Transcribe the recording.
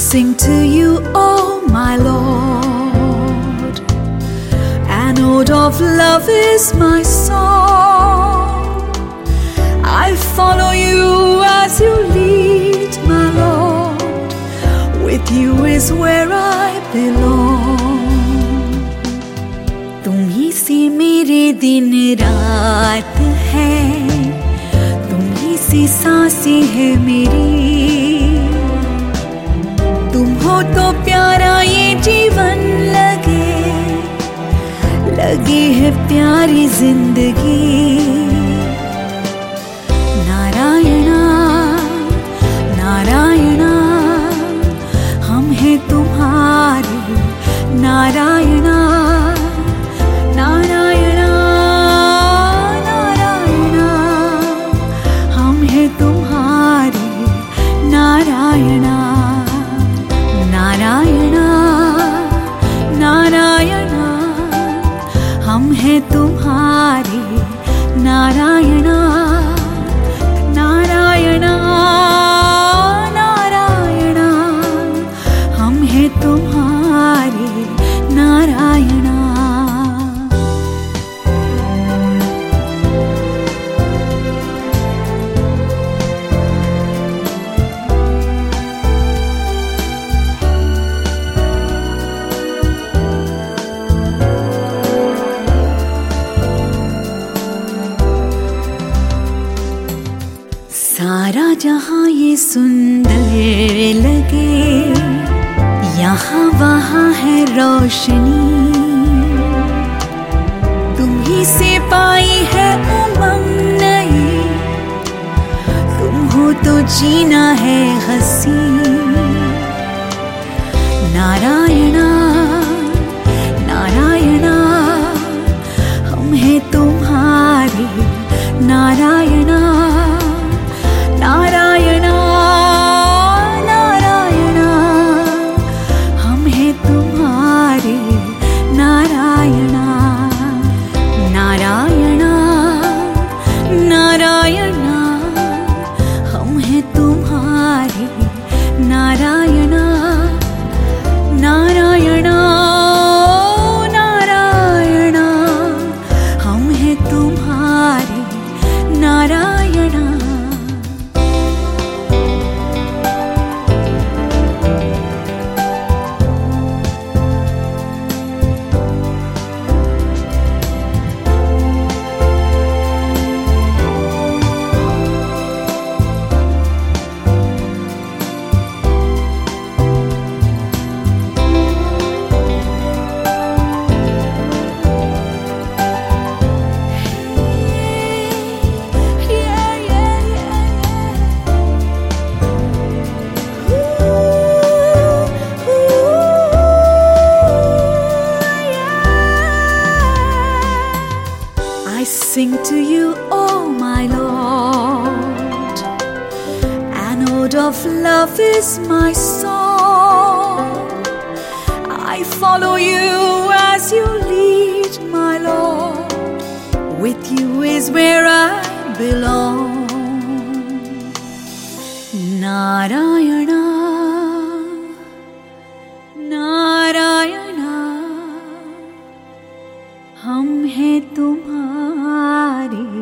sing to you, oh my Lord. An ode of love is my song. I follow you as you lead, my Lord. With you is where I belong. तुम ही से मेरे दिन रात है, तुम ही से सांसें है मेरी। तुम हो तो प्यारा ये जीवन लगे, लगी है प्यारी जिंदगी। नारायणा नारायणा हम हैं तुम्हारे, नारायणा नारायणा नारायणा हम हैं तुम्हारे, नारायणा नारायणा नारायणा हम हैं तुम्हारे, नारायणा नारायणा नारायणा हम हैं तुम्हारे, नारायणा। सारा जहां ये सुंदर लगे, यहाँ वहाँ है रोशनी। तुम ही से पाई है उमंग नई, तुम हो तो जीना है हंसी। नारायणा नारायणा हम हैं तुम्हारे, नारायणा नारायणा नारायणा हम हैं तुम्हारे, नारायणा नारायणा नारायणा हम हैं तुम्हारे, नारायणा नारायणा नारायणा हम हैं तुम्हारे, Narayana. I sing to you, oh my Lord. An ode of love is my song. I follow you as you lead, my Lord. With you is where I belong. Narayana Narayana हम हैं तुम्हारे,